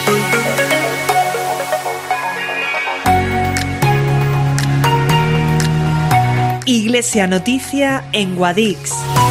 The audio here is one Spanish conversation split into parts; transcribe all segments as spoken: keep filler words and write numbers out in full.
Iglesia Noticia en Guadix.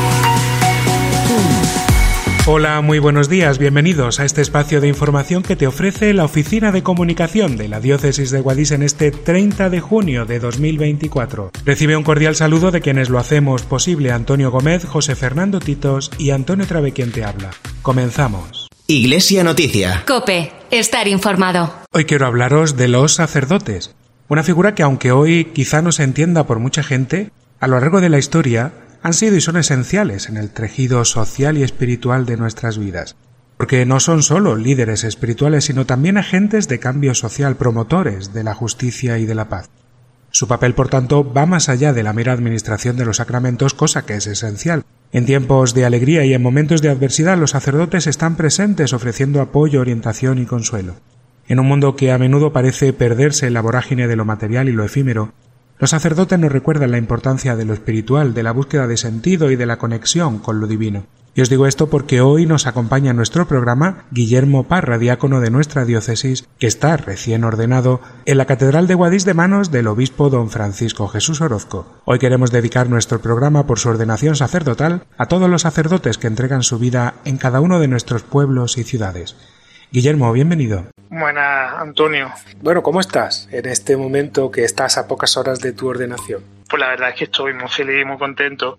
Hola, muy buenos días, bienvenidos a este espacio de información que te ofrece la Oficina de Comunicación de la Diócesis de Guadix en este treinta de junio de dos mil veinticuatro. Recibe un cordial saludo de quienes lo hacemos posible: Antonio Gómez, José Fernando Titos y Antonio Trabe, quien te habla. Comenzamos. Iglesia Noticia. COPE, estar informado. Hoy quiero hablaros de los sacerdotes. Una figura que, aunque hoy quizá no se entienda por mucha gente, a lo largo de la historia han sido y son esenciales en el tejido social y espiritual de nuestras vidas. Porque no son solo líderes espirituales, sino también agentes de cambio social, promotores de la justicia y de la paz. Su papel, por tanto, va más allá de la mera administración de los sacramentos, cosa que es esencial. En tiempos de alegría y en momentos de adversidad, los sacerdotes están presentes ofreciendo apoyo, orientación y consuelo. En un mundo que a menudo parece perderse en la vorágine de lo material y lo efímero, los sacerdotes nos recuerdan la importancia de lo espiritual, de la búsqueda de sentido y de la conexión con lo divino. Y os digo esto porque hoy nos acompaña en nuestro programa Guillermo Parra, diácono de nuestra diócesis, que está recién ordenado en la Catedral de Guadix de manos del obispo don Francisco Jesús Orozco. Hoy queremos dedicar nuestro programa, por su ordenación sacerdotal, a todos los sacerdotes que entregan su vida en cada uno de nuestros pueblos y ciudades. Guillermo, bienvenido. Buenas, Antonio. Bueno, ¿cómo estás en este momento que estás a pocas horas de tu ordenación? Pues la verdad es que estoy muy feliz y muy contento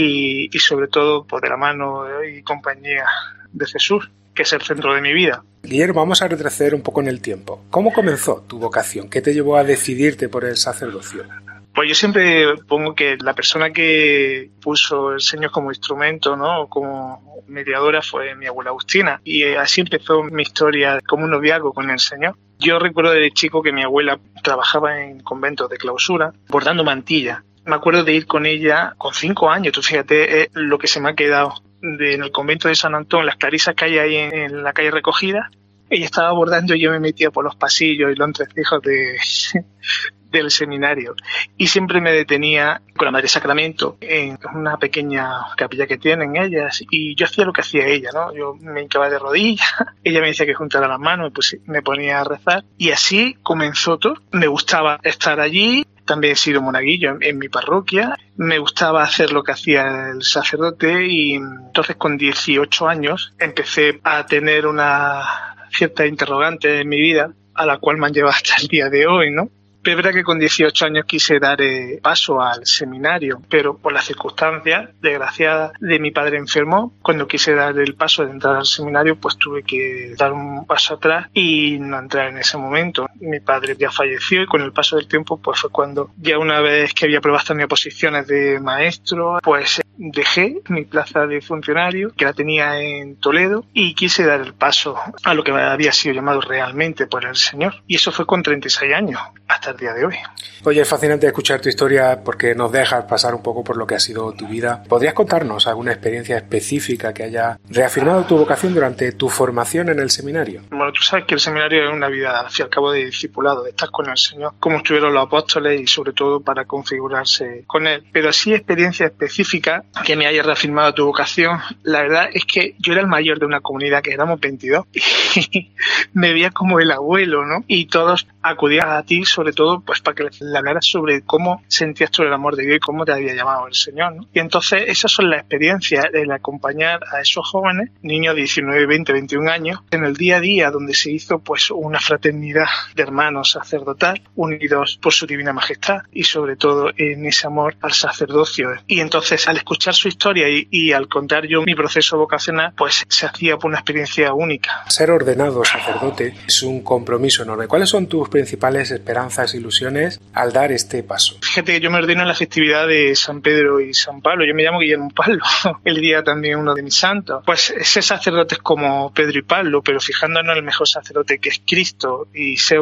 y, y sobre todo por de la mano y compañía de Jesús, que es el centro de mi vida. Guillermo, vamos a retroceder un poco en el tiempo. ¿Cómo comenzó tu vocación? ¿Qué te llevó a decidirte por el sacerdocio? Pues yo siempre pongo que la persona que puso el Señor como instrumento, ¿no?, como mediadora, fue mi abuela Agustina, y así empezó mi historia como un noviazgo con el Señor. Yo recuerdo desde chico que mi abuela trabajaba en conventos de clausura bordando mantillas. Me acuerdo de ir con ella con cinco años, tú fíjate eh, lo que se me ha quedado de, en el convento de San Antón, las clarisas que hay ahí en, en la calle Recogida. Ella estaba bordando y yo me metía por los pasillos y los entresijos de del seminario, y siempre me detenía con la Madre Sacramento en una pequeña capilla que tienen ellas, y yo hacía lo que hacía ella, ¿no? Yo me hincaba de rodillas, ella me decía que juntara las manos, pues me ponía a rezar, y así comenzó todo. Me gustaba estar allí. También he sido monaguillo en, en mi parroquia, me gustaba hacer lo que hacía el sacerdote, y entonces con dieciocho años empecé a tener una cierta interrogante en mi vida, a la cual me han llevado hasta el día de hoy, ¿no? Pero es verdad que con dieciocho años quise dar eh, paso al seminario, pero por las circunstancias desgraciadas de mi padre enfermo, cuando quise dar el paso de entrar al seminario, pues tuve que dar un paso atrás y no entrar en ese momento. Mi padre ya falleció y con el paso del tiempo pues fue cuando, ya una vez que había probado mis oposiciones de maestro, pues dejé mi plaza de funcionario, que la tenía en Toledo, y quise dar el paso a lo que había sido llamado realmente por el Señor. Y eso fue con treinta y seis años, hasta el día de hoy. Oye, es fascinante escuchar tu historia porque nos dejas pasar un poco por lo que ha sido tu vida. ¿Podrías contarnos alguna experiencia específica que haya reafirmado tu vocación durante tu formación en el seminario? Bueno, tú sabes que el seminario es una vida, al fin y al cabo, de discipulado, de estar con el Señor, como estuvieron los apóstoles, y sobre todo para configurarse con Él. Pero así, experiencia específica que me haya reafirmado tu vocación, la verdad es que yo era el mayor de una comunidad que éramos veintidós y me veía como el abuelo, ¿no? Y todos acudían a ti, sobre todo, pues para que le hablaras sobre cómo sentías tú el amor de Dios y cómo te había llamado el Señor, ¿no? Y entonces esas son las experiencias, el acompañar a esos jóvenes, niños de diecinueve, veinte, veintiún años, en el día a día, donde se hizo pues una fraternidad de hermanos sacerdotal, unidos por su divina majestad, y sobre todo en ese amor al sacerdocio. Y entonces, al escuchar su historia y, y al contar yo mi proceso vocacional, pues se hacía por una experiencia única. Ser ordenado sacerdote es un compromiso enorme. ¿Cuáles son tus principales esperanzas e ilusiones al dar este paso? Fíjate que yo me ordeno en la festividad de San Pedro y San Pablo. Yo me llamo Guillermo Pablo, el día también uno de mis santos. Pues ser sacerdotes como Pedro y Pablo, pero fijándonos en el mejor sacerdote, que es Cristo, y ser un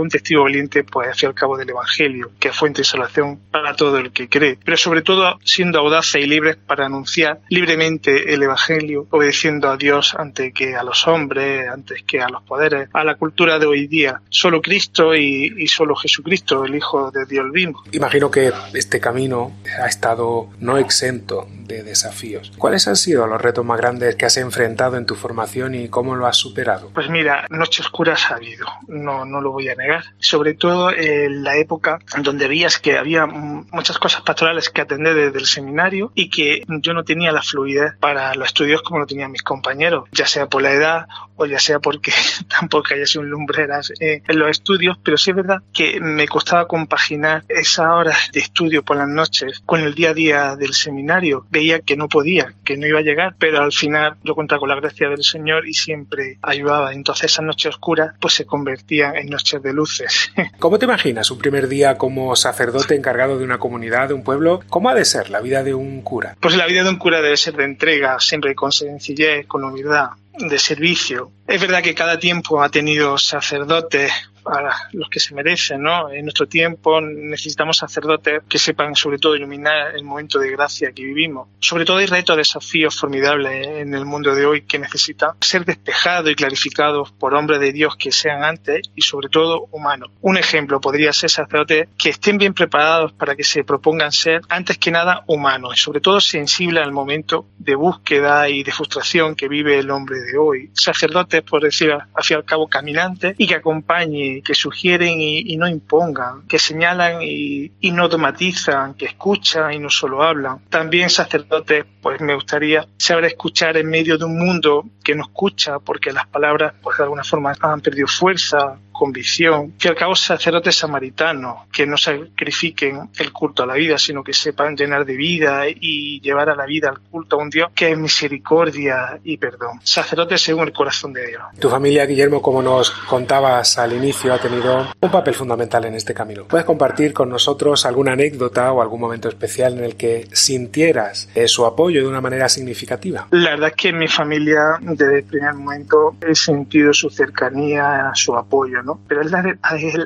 un testigo valiente, pues al fin y al cabo del Evangelio, que es fuente de salvación para todo el que cree, pero sobre todo siendo audaces y libres para anunciar libremente el Evangelio, obedeciendo a Dios antes que a los hombres, antes que a los poderes, a la cultura de hoy día. Solo Cristo y, y solo Jesucristo, el Hijo de Dios vivo. Imagino que este camino ha estado no exento de desafíos. ¿Cuáles han sido los retos más grandes que has enfrentado en tu formación y cómo lo has superado? Pues mira, noches oscuras ha habido, no, no lo voy a negar. Sobre todo en la época donde veías que había muchas cosas pastorales que atender desde el seminario y que yo no tenía la fluidez para los estudios como lo tenían mis compañeros, ya sea por la edad o ya sea porque tampoco haya sido un lumbreras eh, en los estudios, pero sí es verdad que me costaba compaginar esas horas de estudio por las noches con el día a día del seminario. Veía que no podía, que no iba a llegar, pero al final yo contaba con la gracia del Señor y siempre ayudaba. Entonces esas noches oscuras pues se convertían en noches de luces. ¿Cómo te imaginas un primer día como sacerdote encargado de una comunidad, de un pueblo? ¿Cómo ha de ser la vida de un cura? Pues la vida de un cura debe ser de entrega, siempre con sencillez, con humildad, de servicio. Es verdad que cada tiempo ha tenido sacerdotes para los que se merecen, ¿no? En nuestro tiempo necesitamos sacerdotes que sepan sobre todo iluminar el momento de gracia que vivimos. Sobre todo hay retos, desafíos formidables en el mundo de hoy que necesitan ser despejados y clarificados por hombres de Dios que sean antes y sobre todo humanos. Un ejemplo podría ser sacerdotes que estén bien preparados para que se propongan ser antes que nada humanos y sobre todo sensibles al momento de búsqueda y de frustración que vive el hombre de hoy. Sacerdotes, por decir al fin y al cabo, caminantes y que acompañen, que sugieren y, y no impongan, que señalan y, y no dogmatizan, que escuchan y no solo hablan. También sacerdotes, pues me gustaría saber escuchar en medio de un mundo que no escucha porque las palabras pues de alguna forma han perdido fuerza, convicción. Y al cabo sacerdotes samaritanos que no sacrifiquen el culto a la vida, sino que sepan llenar de vida y llevar a la vida al culto a un Dios que es misericordia y perdón. Sacerdotes según el corazón de Dios. Tu familia, Guillermo, como nos contabas al inicio, ha tenido un papel fundamental en este camino. ¿Puedes compartir con nosotros alguna anécdota o algún momento especial en el que sintieras eh, su apoyo de una manera significativa? La verdad es que en mi familia desde el primer momento he sentido su cercanía, su apoyo, ¿no? Pero es la, la,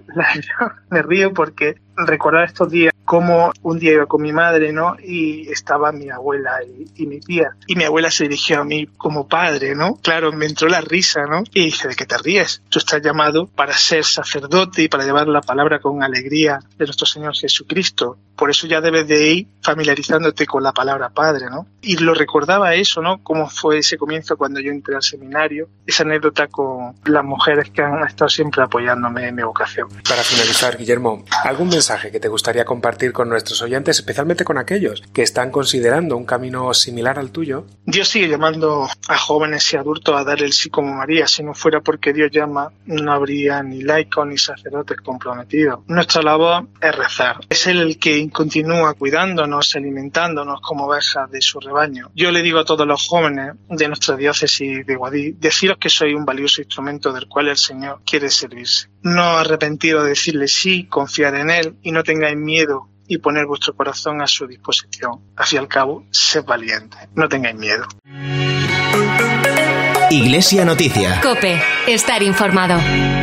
la, me río porque recordar estos días como un día iba con mi madre, ¿no? Y estaba mi abuela y, y mi tía. Y mi abuela se dirigió a mí como padre, ¿no? Claro, me entró la risa, ¿no? Y dije, ¿de qué te ríes? Tú estás llamado para ser sacerdote y para llevar la palabra con alegría de nuestro Señor Jesucristo. Por eso ya debes de ir familiarizándote con la palabra padre, ¿no? Y lo recordaba eso, ¿no? Cómo fue ese comienzo cuando yo entré al seminario. Esa anécdota con las mujeres que han estado siempre apoyándome en mi vocación. Para finalizar, Guillermo, ¿algún mensaje que te gustaría compartir con nuestros oyentes, especialmente con aquellos que están considerando un camino similar al tuyo? Dios sigue llamando a jóvenes y adultos a dar el sí como María. Si no fuera porque Dios llama, no habría ni laicos ni sacerdotes comprometidos. Nuestra labor es rezar. Es Él el que continúa cuidándonos, alimentándonos como ovejas de su rebaño. Yo le digo a todos los jóvenes de nuestra diócesis de Guadix, deciros que soy un valioso instrumento del cual el Señor quiere servirse. No arrepentiros de decirle sí, confiar en Él y no tengáis miedo y poner vuestro corazón a su disposición. Al fin y al cabo, sed valientes, no tengáis miedo. Iglesia Noticia. COPE. Estar informado.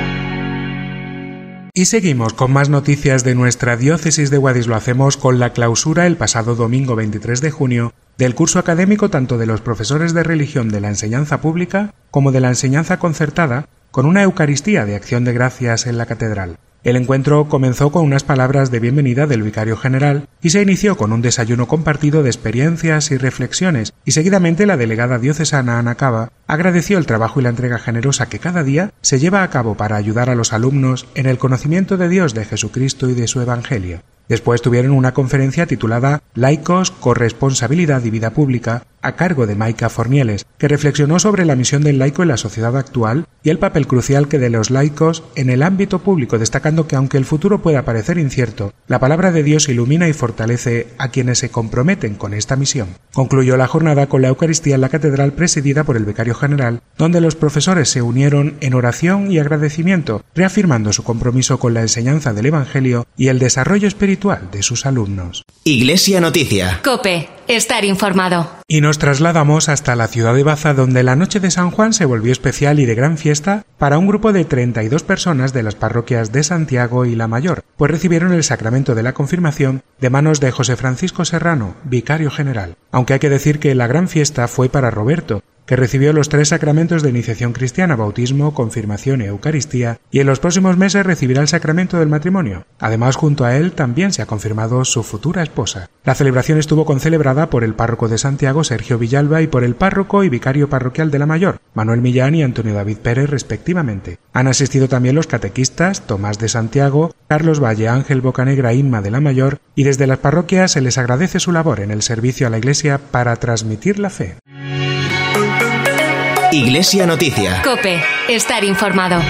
Y seguimos con más noticias de nuestra diócesis de Guadix. Lo hacemos con la clausura el pasado domingo veintitrés de junio del curso académico tanto de los profesores de religión de la enseñanza pública como de la enseñanza concertada, con una Eucaristía de acción de gracias en la catedral. El encuentro comenzó con unas palabras de bienvenida del vicario general y se inició con un desayuno compartido de experiencias y reflexiones, y seguidamente la delegada diocesana Ana Cava agradeció el trabajo y la entrega generosa que cada día se lleva a cabo para ayudar a los alumnos en el conocimiento de Dios, de Jesucristo y de su Evangelio. Después tuvieron una conferencia titulada Laicos, Corresponsabilidad y Vida Pública, a cargo de Maica Fornieles, que reflexionó sobre la misión del laico en la sociedad actual y el papel crucial que de los laicos en el ámbito público, destacando que aunque el futuro pueda parecer incierto, la palabra de Dios ilumina y fortalece a quienes se comprometen con esta misión. Concluyó la jornada con la Eucaristía en la catedral presidida por el vicario general, donde los profesores se unieron en oración y agradecimiento, reafirmando su compromiso con la enseñanza del Evangelio y el desarrollo espiritual espiritual de sus alumnos. Iglesia Noticia. COPE. Estar informado. Y nos trasladamos hasta la ciudad de Baza, donde la noche de San Juan se volvió especial y de gran fiesta para un grupo de treinta y dos personas de las parroquias de Santiago y La Mayor, pues recibieron el sacramento de la confirmación de manos de José Francisco Serrano, vicario general. Aunque hay que decir que la gran fiesta fue para Roberto, que recibió los tres sacramentos de iniciación cristiana, bautismo, confirmación y Eucaristía, y en los próximos meses recibirá el sacramento del matrimonio. Además, junto a él también se ha confirmado su futura esposa. La celebración estuvo concelebrada por el párroco de Santiago, Sergio Villalba, y por el párroco y vicario parroquial de La Mayor, Manuel Millán y Antonio David Pérez, respectivamente. Han asistido también los catequistas, Tomás de Santiago, Carlos Valle, Ángel Bocanegra, Inma de La Mayor, y desde las parroquias se les agradece su labor en el servicio a la Iglesia para transmitir la fe. Iglesia Noticia. COPE. Estar informado.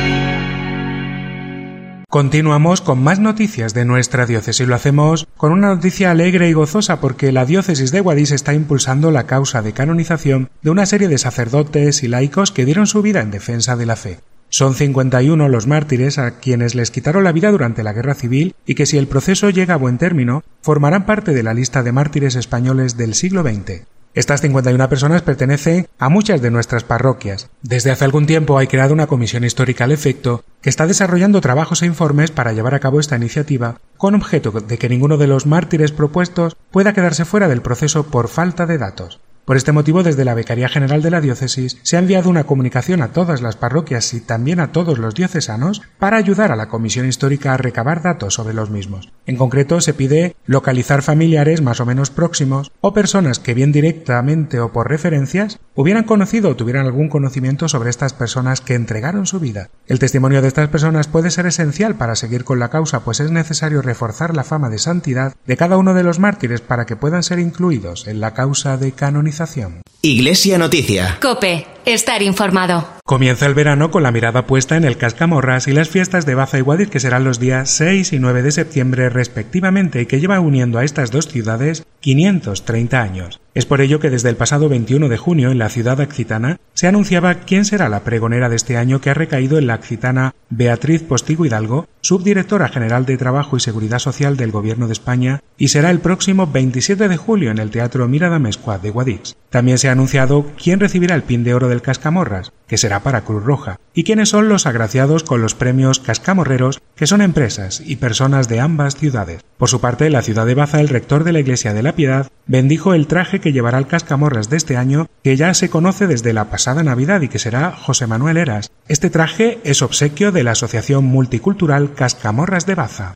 Continuamos con más noticias de nuestra diócesis. Lo hacemos con una noticia alegre y gozosa porque la diócesis de Guadix está impulsando la causa de canonización de una serie de sacerdotes y laicos que dieron su vida en defensa de la fe. Son cincuenta y uno los mártires a quienes les quitaron la vida durante la Guerra Civil y que, si el proceso llega a buen término, formarán parte de la lista de mártires españoles del siglo veinte. Estas cincuenta y una personas pertenecen a muchas de nuestras parroquias. Desde hace algún tiempo hay creado una comisión histórica al efecto que está desarrollando trabajos e informes para llevar a cabo esta iniciativa con objeto de que ninguno de los mártires propuestos pueda quedarse fuera del proceso por falta de datos. Por este motivo, desde la Vicaría General de la Diócesis se ha enviado una comunicación a todas las parroquias y también a todos los diocesanos para ayudar a la Comisión Histórica a recabar datos sobre los mismos. En concreto, se pide localizar familiares más o menos próximos o personas que, bien directamente o por referencias, hubieran conocido o tuvieran algún conocimiento sobre estas personas que entregaron su vida. El testimonio de estas personas puede ser esencial para seguir con la causa, pues es necesario reforzar la fama de santidad de cada uno de los mártires para que puedan ser incluidos en la causa de canonización. Iglesia Noticia. COPE. Estar informado. Comienza el verano con la mirada puesta en el Cascamorras y las fiestas de Baza y Guadix, que serán los días seis y nueve de septiembre respectivamente, y que lleva uniendo a estas dos ciudades quinientos treinta años. Es por ello que desde el pasado veintiuno de junio en la ciudad accitana se anunciaba quién será la pregonera de este año, que ha recaído en la accitana Beatriz Postigo Hidalgo, subdirectora general de Trabajo y Seguridad Social del Gobierno de España, y será el próximo veintisiete de julio en el Teatro Miradamescua de Guadix. También se ha anunciado quién recibirá el Pin de Oro del Cascamorras, que será para Cruz Roja, y quiénes son los agraciados con los premios Cascamorreros, que son empresas y personas de ambas ciudades. Por su parte, en la ciudad de Baza, el rector de la Iglesia de la Piedad bendijo el traje que llevará el Cascamorras de este año, que ya se conoce desde la pasada Navidad y que será José Manuel Eras. Este traje es obsequio de la Asociación Multicultural Cascamorras de Baza.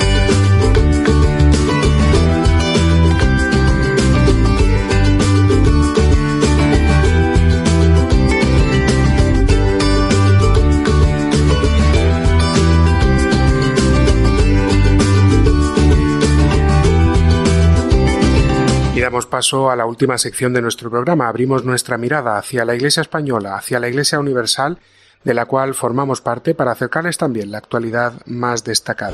Damos paso a la última sección de nuestro programa. Abrimos nuestra mirada hacia la Iglesia española, hacia la Iglesia universal, de la cual formamos parte, para acercarles también la actualidad más destacada.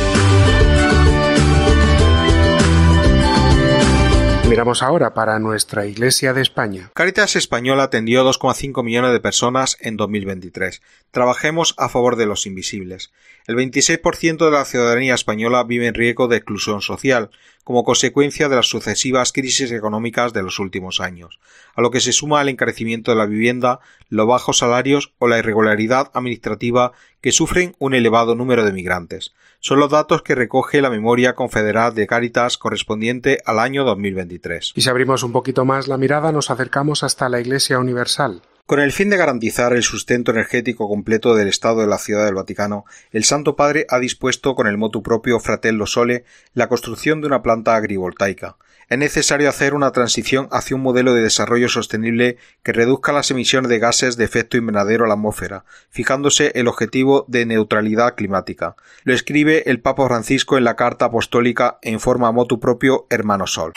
Miramos ahora para nuestra Iglesia de España. Cáritas Española atendió a dos coma cinco millones de personas en dos mil veintitrés. Trabajemos a favor de los invisibles. El veintiséis por ciento de la ciudadanía española vive en riesgo de exclusión social, como consecuencia de las sucesivas crisis económicas de los últimos años, a lo que se suma el encarecimiento de la vivienda, los bajos salarios o la irregularidad administrativa que sufren un elevado número de migrantes. Son los datos que recoge la memoria confederal de Cáritas correspondiente al año dos mil veintitrés. Y si abrimos un poquito más la mirada, nos acercamos hasta la Iglesia universal. Con el fin de garantizar el sustento energético completo del Estado de la Ciudad del Vaticano, el Santo Padre ha dispuesto con el motu propio Fratello Sole la construcción de una planta agrivoltaica. Es necesario hacer una transición hacia un modelo de desarrollo sostenible que reduzca las emisiones de gases de efecto invernadero a la atmósfera, fijándose el objetivo de neutralidad climática. Lo escribe el Papa Francisco en la carta apostólica en forma motu propio Hermano Sol.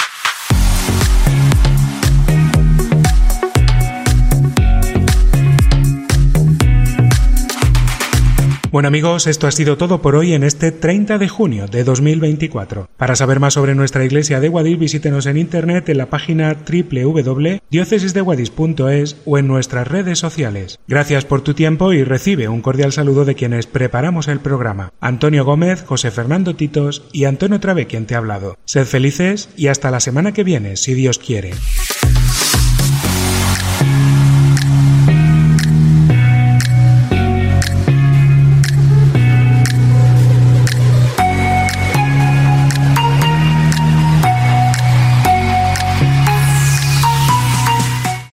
Bueno amigos, esto ha sido todo por hoy en este treinta de junio de dos mil veinticuatro. Para saber más sobre nuestra iglesia de Guadix, visítenos en internet en la página doble u doble u doble u punto diócesis de guadix punto es o en nuestras redes sociales. Gracias por tu tiempo y recibe un cordial saludo de quienes preparamos el programa. Antonio Gómez, José Fernando Titos y Antonio Travé quien te ha hablado. Sed felices y hasta la semana que viene, si Dios quiere.